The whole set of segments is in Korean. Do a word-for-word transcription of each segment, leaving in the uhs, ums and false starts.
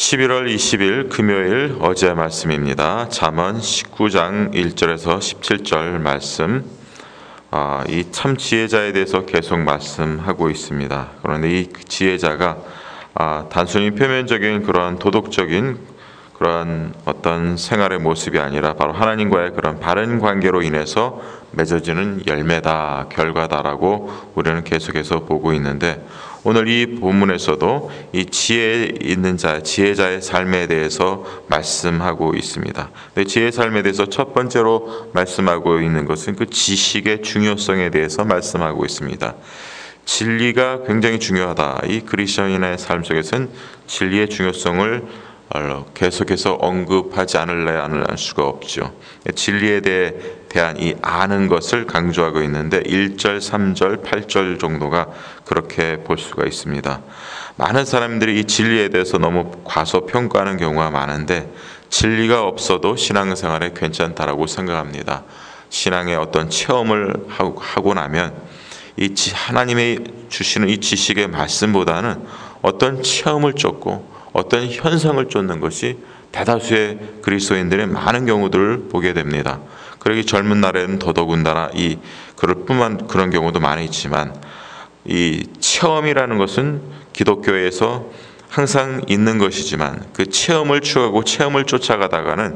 십일월 이십일 금요일 어제 말씀입니다. 잠언 십구 장 일 절에서 십칠 절 말씀. 아, 이 참 지혜자에 대해서 계속 말씀하고 있습니다. 그런데 이 지혜자가 아, 단순히 표면적인 그러한 도덕적인 그러한 어떤 생활의 모습이 아니라 바로 하나님과의 그런 바른 관계로 인해서 맺어지는 열매다, 결과다라고 우리는 계속해서 보고 있는데, 오늘 이 본문에서도 이 지혜 있는 자, 지혜자의 삶에 대해서 말씀하고 있습니다. 근데 지혜의 삶에 대해서 첫 번째로 말씀하고 있는 것은 그 지식의 중요성에 대해서 말씀하고 있습니다. 진리가 굉장히 중요하다. 이 그리스도인의 삶 속에서는 진리의 중요성을 계속해서 언급하지 않을래 알 수가 없죠. 진리에 대해 대한 이 아는 것을 강조하고 있는데 일 절, 삼 절, 팔 절 정도가 그렇게 볼 수가 있습니다. 많은 사람들이 이 진리에 대해서 너무 과소평가하는 경우가 많은데, 진리가 없어도 신앙생활에 괜찮다라고 생각합니다. 신앙의 어떤 체험을 하고 나면 이 하나님의 주시는 이 지식의 말씀보다는 어떤 체험을 쫓고 어떤 현상을 쫓는 것이 대다수의 그리스도인들의 많은 경우들을 보게 됩니다. 그러기 젊은 날에는 더더군다나 이 그럴 뿐만 그런 경우도 많이 있지만, 이 체험이라는 것은 기독교에서 항상 있는 것이지만 그 체험을 추구하고 체험을 쫓아가다가는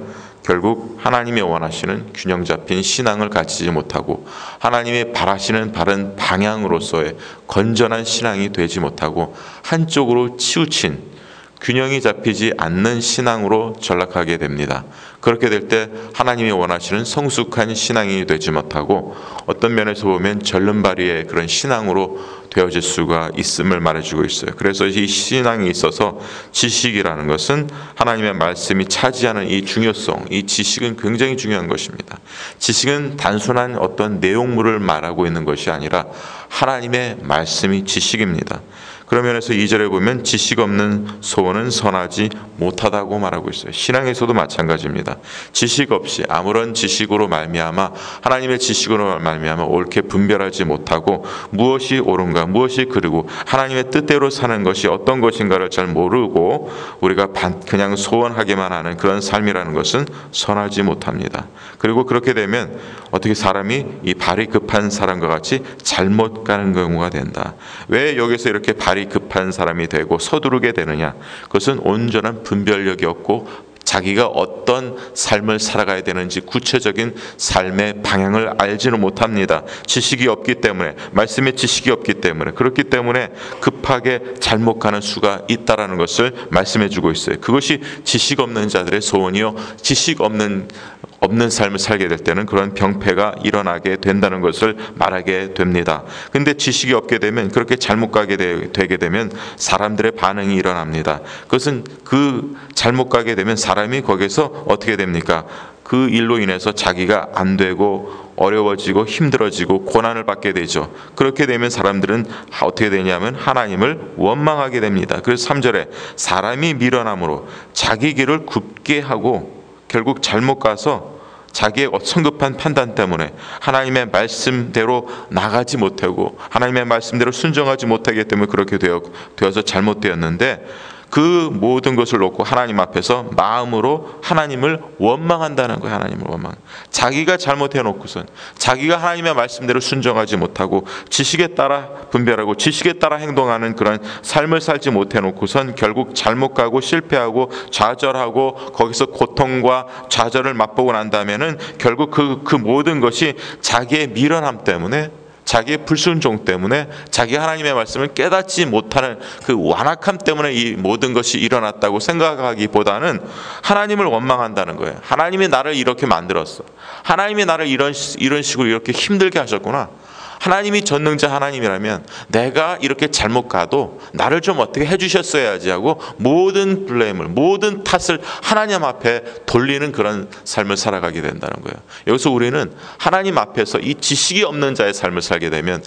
결국 하나님이 원하시는 균형 잡힌 신앙을 갖추지 못하고 하나님이 바라시는 바른 방향으로서의 건전한 신앙이 되지 못하고 한쪽으로 치우친 균형이 잡히지 않는 신앙으로 전락하게 됩니다. 그렇게 될 때 하나님이 원하시는 성숙한 신앙이 되지 못하고 어떤 면에서 보면 절름발이의 그런 신앙으로 되어질 수가 있음을 말해주고 있어요. 그래서 이 신앙에 있어서 지식이라는 것은 하나님의 말씀이 차지하는 이 중요성, 이 지식은 굉장히 중요한 것입니다. 지식은 단순한 어떤 내용물을 말하고 있는 것이 아니라 하나님의 말씀이 지식입니다. 그런 면에서 이 절에 보면 지식 없는 소원은 선하지 못하다고 말하고 있어요. 신앙에서도 마찬가지입니다. 지식 없이 아무런 지식으로 말미암아 하나님의 지식으로 말미암아 옳게 분별하지 못하고 무엇이 옳은가 무엇이 그르고 하나님의 뜻대로 사는 것이 어떤 것인가를 잘 모르고 우리가 그냥 소원하기만 하는 그런 삶이라는 것은 선하지 못합니다. 그리고 그렇게 되면 어떻게 사람이 이 발이 급한 사람과 같이 잘못 가는 경우가 된다. 왜 여기서 이렇게 발이 급한 사람이 되고 서두르게 되느냐? 그것은 온전한 분별력이 없고 자기가 어떤 삶을 살아가야 되는지 구체적인 삶의 방향을 알지는 못합니다. 지식이 없기 때문에, 말씀의 지식이 없기 때문에, 그렇기 때문에 급하게 잘못 가는 수가 있다라는 것을 말씀해 주고 있어요. 그것이 지식 없는 자들의 소원이요, 지식 없는 없는 삶을 살게 될 때는 그런 병폐가 일어나게 된다는 것을 말하게 됩니다. 근데 지식이 없게 되면, 그렇게 잘못 가게 되, 되게 되면 사람들의 반응이 일어납니다. 그것은 그 잘못 가게 되면 사람이 거기서 어떻게 됩니까? 그 일로 인해서 자기가 안 되고 어려워지고 힘들어지고 고난을 받게 되죠. 그렇게 되면 사람들은 어떻게 되냐면 하나님을 원망하게 됩니다. 그래서 삼 절에 사람이 미련함으로 자기 길을 굽게 하고 결국 잘못 가서 자기의 성급한 판단 때문에 하나님의 말씀대로 나가지 못하고 하나님의 말씀대로 순종하지 못하기 때문에 그렇게 되어, 되어서 잘못되었는데, 그 모든 것을 놓고 하나님 앞에서 마음으로 하나님을 원망한다는 거예요. 하나님을 원망. 자기가 잘못해 놓고선 자기가 하나님의 말씀대로 순종하지 못하고 지식에 따라 분별하고 지식에 따라 행동하는 그런 삶을 살지 못해 놓고선 결국 잘못 가고 실패하고 좌절하고 거기서 고통과 좌절을 맛보고 난다면은 결국 그, 그 모든 것이 자기의 미련함 때문에, 자기의 불순종 때문에, 자기 하나님의 말씀을 깨닫지 못하는 그 완악함 때문에 이 모든 것이 일어났다고 생각하기보다는 하나님을 원망한다는 거예요. 하나님이 나를 이렇게 만들었어. 하나님이 나를 이런, 이런 식으로 이렇게 힘들게 하셨구나. 하나님이 전능자 하나님이라면 내가 이렇게 잘못 가도 나를 좀 어떻게 해주셨어야지 하고 모든 블레임을, 모든 탓을 하나님 앞에 돌리는 그런 삶을 살아가게 된다는 거예요. 여기서 우리는 하나님 앞에서 이 지식이 없는 자의 삶을 살게 되면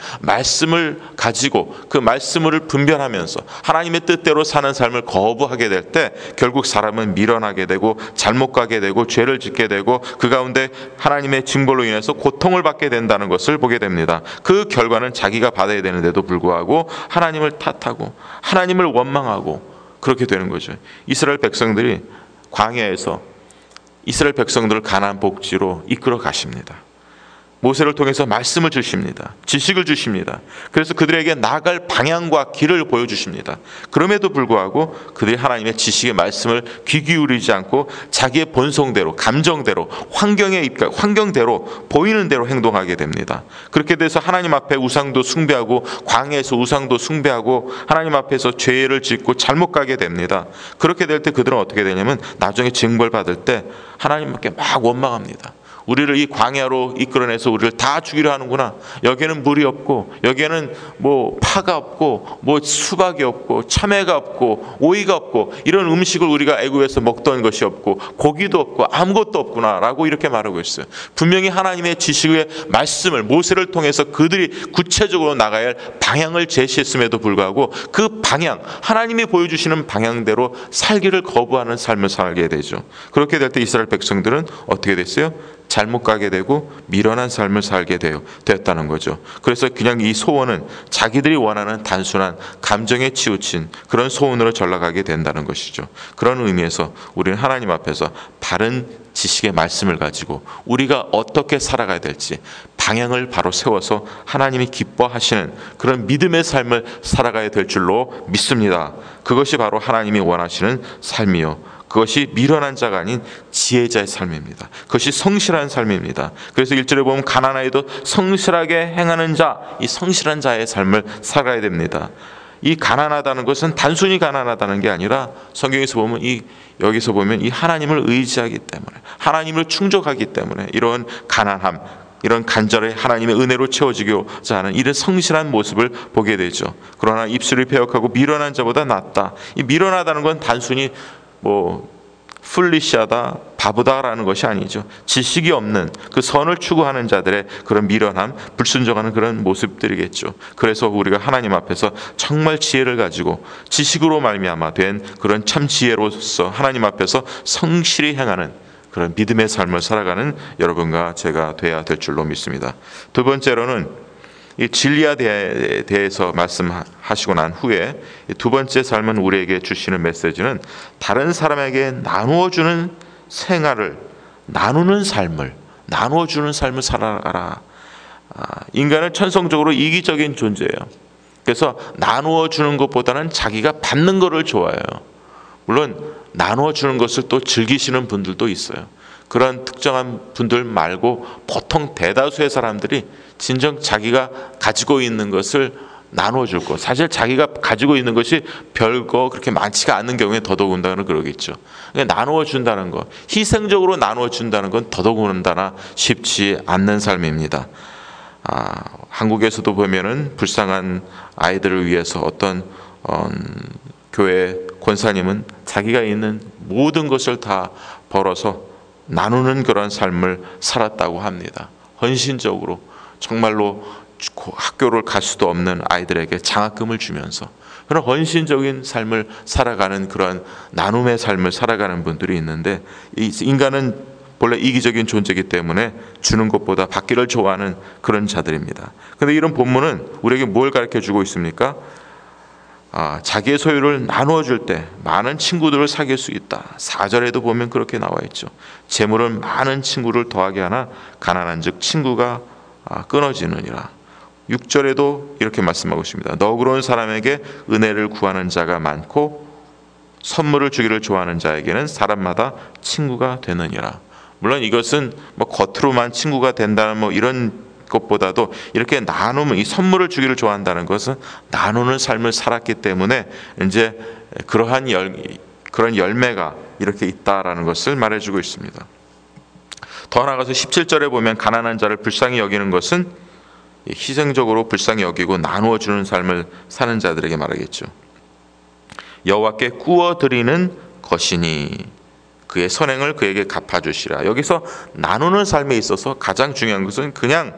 말씀을 가지고 그 말씀을 분별하면서 하나님의 뜻대로 사는 삶을 거부하게 될 때 결국 사람은 미련하게 되고 잘못 가게 되고 죄를 짓게 되고 그 가운데 하나님의 징벌로 인해서 고통을 받게 된다는 것을 보게 됩니다. 그 결과는 자기가 받아야 되는데도 불구하고 하나님을 탓하고 하나님을 원망하고 그렇게 되는 거죠. 이스라엘 백성들이 광야에서 이스라엘 백성들을 가나안 복지로 이끌어 가십니다. 모세를 통해서 말씀을 주십니다. 지식을 주십니다. 그래서 그들에게 나아갈 방향과 길을 보여주십니다. 그럼에도 불구하고 그들이 하나님의 지식의 말씀을 귀 기울이지 않고 자기의 본성대로, 감정대로, 환경에 입각, 환경대로 보이는 대로 행동하게 됩니다. 그렇게 돼서 하나님 앞에 우상도 숭배하고 광야에서 우상도 숭배하고 하나님 앞에서 죄를 짓고 잘못 가게 됩니다. 그렇게 될 때 그들은 어떻게 되냐면 나중에 징벌받을 때 하나님께 막 원망합니다. 우리를 이 광야로 이끌어내서 우리를 다 죽이려 하는구나. 여기에는 물이 없고, 여기에는 뭐 파가 없고, 뭐 수박이 없고, 참외가 없고, 오이가 없고, 이런 음식을 우리가 애굽에서 먹던 것이 없고, 고기도 없고, 아무것도 없구나라고 이렇게 말하고 있어요. 분명히 하나님의 지식의 말씀을 모세를 통해서 그들이 구체적으로 나가야 할 방향을 제시했음에도 불구하고 그 방향, 하나님이 보여주시는 방향대로 살기를 거부하는 삶을 살게 되죠. 그렇게 될 때 이스라엘 백성들은 어떻게 됐어요? 잘못 가게 되고 미련한 삶을 살게 되어, 되었다는 거죠. 그래서 그냥 이 소원은 자기들이 원하는 단순한 감정에 치우친 그런 소원으로 전락하게 된다는 것이죠. 그런 의미에서 우리는 하나님 앞에서 바른 지식의 말씀을 가지고 우리가 어떻게 살아가야 될지 방향을 바로 세워서 하나님이 기뻐하시는 그런 믿음의 삶을 살아가야 될 줄로 믿습니다. 그것이 바로 하나님이 원하시는 삶이요, 그것이 미련한 자가 아닌 지혜자의 삶입니다. 그것이 성실한 삶입니다. 그래서 일 절에 보면 가난하여도 성실하게 행하는 자, 이 성실한 자의 삶을 살아야 됩니다. 이 가난하다는 것은 단순히 가난하다는 게 아니라 성경에서 보면 이 여기서 보면 이 하나님을 의지하기 때문에, 하나님을 충족하기 때문에 이런 가난함, 이런 간절히 하나님의 은혜로 채워지고자 하는 이런 성실한 모습을 보게 되죠. 그러나 입술이 패역하고 미련한 자보다 낫다. 이 미련하다는 건 단순히 뭐 풀리시하다, 바보다라는 것이 아니죠. 지식이 없는 그 선을 추구하는 자들의 그런 미련함, 불순종하는 그런 모습들이겠죠. 그래서 우리가 하나님 앞에서 정말 지혜를 가지고 지식으로 말미암아 된 그런 참 지혜로서 하나님 앞에서 성실히 행하는 그런 믿음의 삶을 살아가는 여러분과 제가 돼야 될 줄로 믿습니다. 두 번째로는 이 진리에 대해서 말씀하시고 난 후에 두 번째 삶은 우리에게 주시는 메시지는 다른 사람에게 나누어주는 생활을, 나누는 삶을, 나누어주는 삶을 살아가라. 인간은 천성적으로 이기적인 존재예요. 그래서 나누어주는 것보다는 자기가 받는 것을 좋아해요. 물론 나누어주는 것을 또 즐기시는 분들도 있어요. 그런 특정한 분들 말고 보통 대다수의 사람들이 진정 자기가 가지고 있는 것을 나눠줄 것, 사실 자기가 가지고 있는 것이 별거 그렇게 많지가 않는 경우에 더더군다나 그러겠죠. 그러니까 나누어준다는 것, 희생적으로 나누어준다는 건 더더군다나 쉽지 않는 삶입니다. 아, 한국에서도 보면은 불쌍한 아이들을 위해서 어떤 어, 교회 권사님은 자기가 있는 모든 것을 다 벌어서 나누는 그런 삶을 살았다고 합니다. 헌신적으로 정말로 학교를 갈 수도 없는 아이들에게 장학금을 주면서 그런 헌신적인 삶을 살아가는 그런 나눔의 삶을 살아가는 분들이 있는데, 인간은 본래 이기적인 존재이기 때문에 주는 것보다 받기를 좋아하는 그런 자들입니다. 그런데 이런 본문은 우리에게 뭘 가르쳐주고 있습니까? 아, 자기의 소유를 나누어 줄 때 많은 친구들을 사귈 수 있다. 사 절에도 보면 그렇게 나와 있죠. 재물은 많은 친구를 더하게 하나 가난한 즉 친구가 끊어지느니라. 육 절에도 이렇게 말씀하고 있습니다. 너그러운 사람에게 은혜를 구하는 자가 많고 선물을 주기를 좋아하는 자에게는 사람마다 친구가 되느니라. 물론 이것은 뭐 겉으로만 친구가 된다는 뭐 이런 것보다도 이렇게 나누면, 이 선물을 주기를 좋아한다는 것은 나누는 삶을 살았기 때문에 이제 그러한 열, 그런 열매가 이렇게 있다라는 것을 말해주고 있습니다. 더 나아가서 십칠 절에 보면 가난한 자를 불쌍히 여기는 것은 희생적으로 불쌍히 여기고 나누어 주는 삶을 사는 자들에게 말하겠죠. 여호와께 구워 드리는 것이니 그의 선행을 그에게 갚아주시라. 여기서 나누는 삶에 있어서 가장 중요한 것은 그냥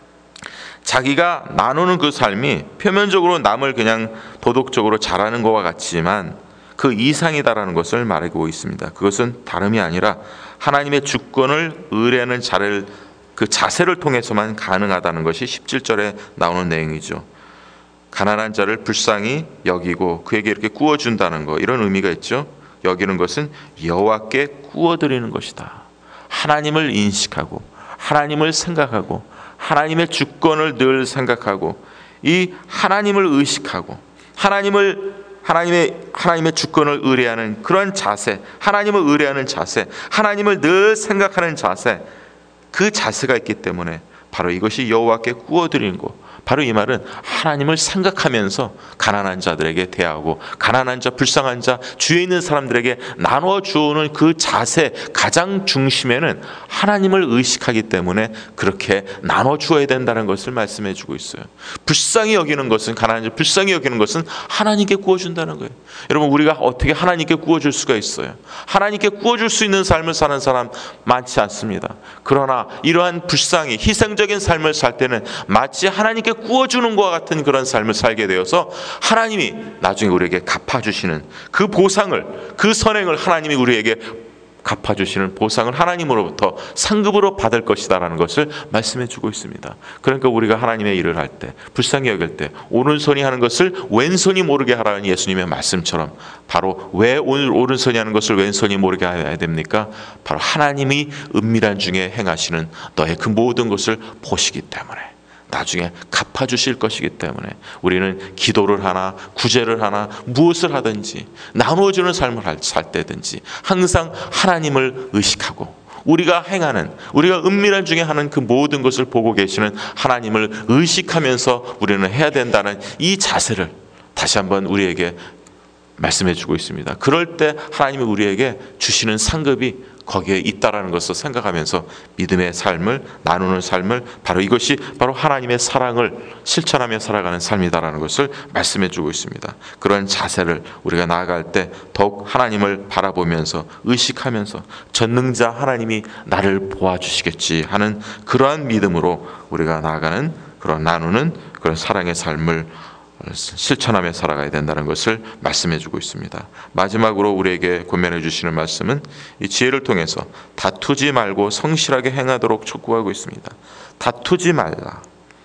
자기가 나누는 그 삶이 표면적으로 남을 그냥 도덕적으로 잘하는 것과 같지만 그 이상이다라는 것을 말하고 있습니다. 그것은 다름이 아니라 하나님의 주권을 의뢰하는 자를, 그 자세를 통해서만 가능하다는 것이 십칠 절에 나오는 내용이죠. 가난한 자를 불쌍히 여기고 그에게 이렇게 구워준다는 거, 이런 의미가 있죠. 여기는 것은 여호와께 구워드리는 것이다. 하나님을 인식하고 하나님을 생각하고 하나님의 주권을 늘 생각하고 이 하나님을 의식하고 하나님을 하나님의 하나님의 주권을 의뢰하는 그런 자세, 하나님을 의뢰하는 자세, 하나님을 늘 생각하는 자세, 그 자세가 있기 때문에 바로 이것이 여호와께 구워드리는 것. 바로 이 말은 하나님을 생각하면서 가난한 자들에게 대하고 가난한 자, 불쌍한 자, 주위에 있는 사람들에게 나눠 주는 그 자세 가장 중심에는 하나님을 의식하기 때문에 그렇게 나눠 주어야 된다는 것을 말씀해 주고 있어요. 불쌍히 여기는 것은, 가난한 자 불쌍히 여기는 것은 하나님께 구워준다는 거예요. 여러분, 우리가 어떻게 하나님께 구워줄 수가 있어요? 하나님께 구워줄 수 있는 삶을 사는 사람 많지 않습니다. 그러나 이러한 불쌍히 희생적인 삶을 살 때는 마치 하나님께 구워주는 것과 같은 그런 삶을 살게 되어서 하나님이 나중에 우리에게 갚아주시는 그 보상을, 그 선행을 하나님이 우리에게 갚아주시는 보상을 하나님으로부터 상급으로 받을 것이다 라는 것을 말씀해 주고 있습니다. 그러니까 우리가 하나님의 일을 할 때, 불쌍히 여길 때 오른손이 하는 것을 왼손이 모르게 하라는 예수님의 말씀처럼, 바로 왜 오늘 오른손이 하는 것을 왼손이 모르게 해야 됩니까? 바로 하나님이 은밀한 중에 행하시는 너의 그 모든 것을 보시기 때문에, 나중에 갚아주실 것이기 때문에 우리는 기도를 하나 구제를 하나 무엇을 하든지 나누어주는 삶을 살 때든지 항상 하나님을 의식하고 우리가 행하는, 우리가 은밀한 중에 하는 그 모든 것을 보고 계시는 하나님을 의식하면서 우리는 해야 된다는 이 자세를 다시 한번 우리에게 말씀해 주고 있습니다. 그럴 때 하나님이 우리에게 주시는 상급이 거기에 있다라는 것을 생각하면서 믿음의 삶을 나누는 삶을, 바로 이것이 바로 하나님의 사랑을 실천하며 살아가는 삶이다라는 것을 말씀해 주고 있습니다. 그런 자세를 우리가 나아갈 때 더욱 하나님을 바라보면서 의식하면서 전능자 하나님이 나를 보아주시겠지 하는 그러한 믿음으로 우리가 나아가는, 그런 나누는 그런 사랑의 삶을 실천하며 살아가야 된다는 것을 말씀해 주고 있습니다. 마지막으로 우리에게 권면해 주시는 말씀은 이 지혜를 통해서 다투지 말고 성실하게 행하도록 촉구하고 있습니다. 다투지 말라.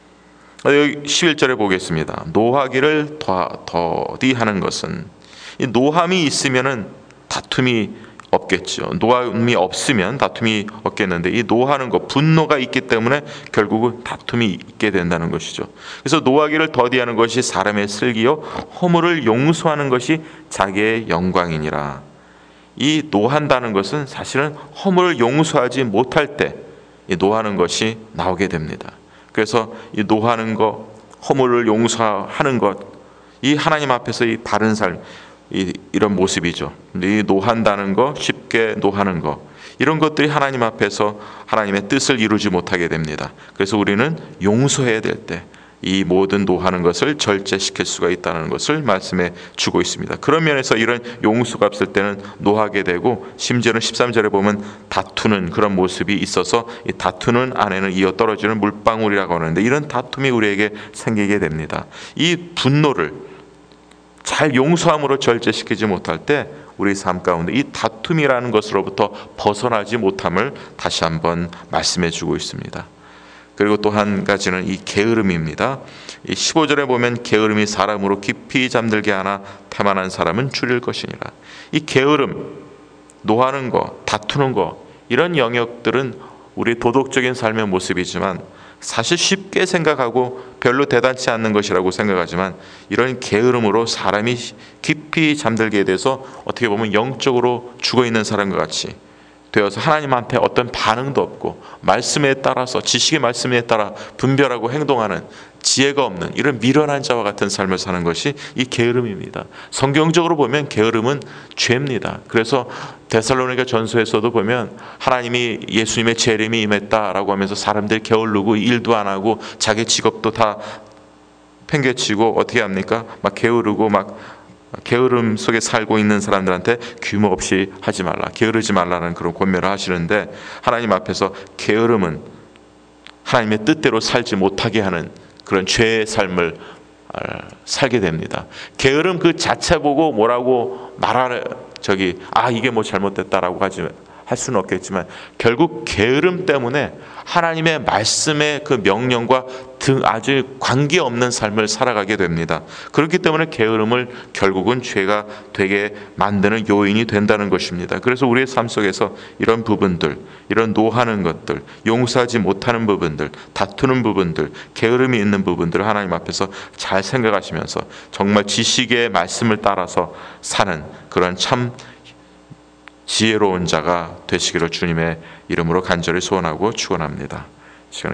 여기 십일 절에 보겠습니다. 노하기를 더디 하는 것은, 이 노함이 있으면은 다툼이 없겠죠. 노함이 없으면 다툼이 없겠는데, 이 노하는 것, 분노가 있기 때문에 결국은 다툼이 있게 된다는 것이죠. 그래서 노하기를 더디하는 것이 사람의 슬기요 허물을 용서하는 것이 자기의 영광이니라. 이 노한다는 것은 사실은 허물을 용서하지 못할 때 이 노하는 것이 나오게 됩니다. 그래서 이 노하는 것, 허물을 용서하는 것, 이 하나님 앞에서 이 바른 삶, 이, 이런 모습이죠. 이 노한다는 거, 쉽게 노하는 거, 이런 것들이 하나님 앞에서 하나님의 뜻을 이루지 못하게 됩니다. 그래서 우리는 용서해야 될 때 이 모든 노하는 것을 절제시킬 수가 있다는 것을 말씀해 주고 있습니다. 그런 면에서 이런 용서가 없을 때는 노하게 되고, 심지어는 십삼 절에 보면 다투는 그런 모습이 있어서 이 다투는 안에는 이어 떨어지는 물방울이라고 하는데, 이런 다툼이 우리에게 생기게 됩니다. 이 분노를 잘 용서함으로 절제시키지 못할 때 우리 삶 가운데 이 다툼이라는 것으로부터 벗어나지 못함을 다시 한번 말씀해 주고 있습니다. 그리고 또 한 가지는 이 게으름입니다. 이 십오 절에 보면 게으름이 사람으로 깊이 잠들게 하나 태만한 사람은 줄일 것이니라. 이 게으름, 노하는 거, 다투는 거, 이런 영역들은 우리 도덕적인 삶의 모습이지만 사실 쉽게 생각하고 별로 대단치 않는 것이라고 생각하지만, 이런 게으름으로 사람이 깊이 잠들게 돼서 어떻게 보면 영적으로 죽어있는 사람과 같이 되어서 하나님한테 어떤 반응도 없고 말씀에 따라서, 지식의 말씀에 따라 분별하고 행동하는 지혜가 없는 이런 미련한 자와 같은 삶을 사는 것이 이 게으름입니다. 성경적으로 보면 게으름은 죄입니다. 그래서 데살로니가 전서에서도 보면 하나님이 예수님의 재림이 임했다라고 하면서 사람들이 게을르고 일도 안 하고 자기 직업도 다 팽개치고 어떻게 합니까? 막 게으르고 막 게으름 속에 살고 있는 사람들한테 규모 없이 하지 말라, 게으르지 말라는 그런 권면을 하시는데, 하나님 앞에서 게으름은 하나님의 뜻대로 살지 못하게 하는 그런 죄의 삶을 살게 됩니다. 게으름 그 자체 보고 뭐라고 말하래, 저기 아 이게 뭐 잘못됐다라고 하지 할 수는 없겠지만 결국 게으름 때문에 하나님의 말씀의 그 명령과 등 아주 관계없는 삶을 살아가게 됩니다. 그렇기 때문에 게으름을 결국은 죄가 되게 만드는 요인이 된다는 것입니다. 그래서 우리의 삶 속에서 이런 부분들, 이런 노하는 것들, 용서하지 못하는 부분들, 다투는 부분들, 게으름이 있는 부분들을 하나님 앞에서 잘 생각하시면서 정말 지식의 말씀을 따라서 사는 그런 참 지혜로운 자가 되시기를 주님의 이름으로 간절히 소원하고 축원합니다.